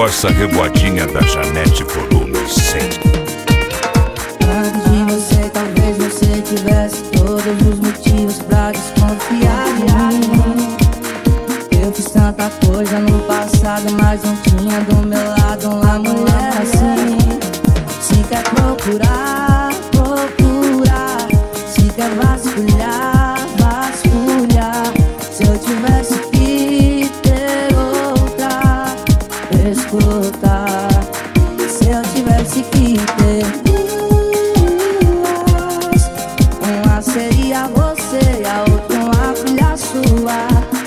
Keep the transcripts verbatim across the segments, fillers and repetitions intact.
igual essa reboadinha da Janete volume cem. Antes de você, talvez você tivesse todos os motivos pra desconfiar de mim. Eu fiz tanta coisa no passado, mas não tinha do meu lado uma mulher assim. Se quer procurar, procurar. Se quer vasculhar, vasculhar. Se eu tivesse que ter outra, escutar. Se eu tivesse que ter duas, uma seria você e a outra uma filha sua.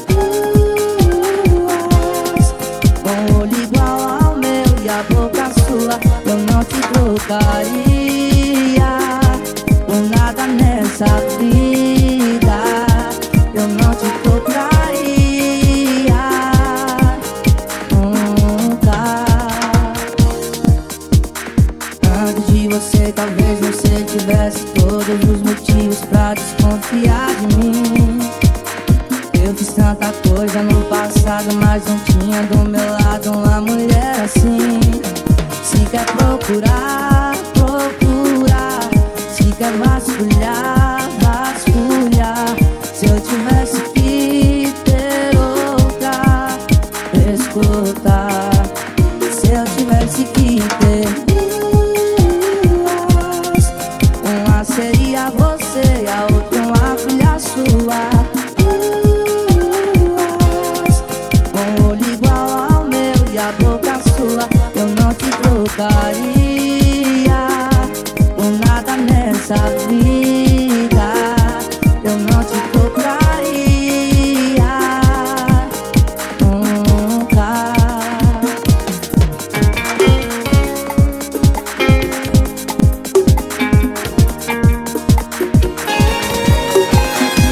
Duas, com o olho igual ao meu e a boca sua. Eu não te trocaria por nada nessa vida. Eu não te trocaria nunca. Antes de você, talvez você tivesse todos os motivos pra desconfiar de mim. Eu fiz tanta coisa no passado, mas não tinha do meu lado uma mulher assim. Se quer procurar,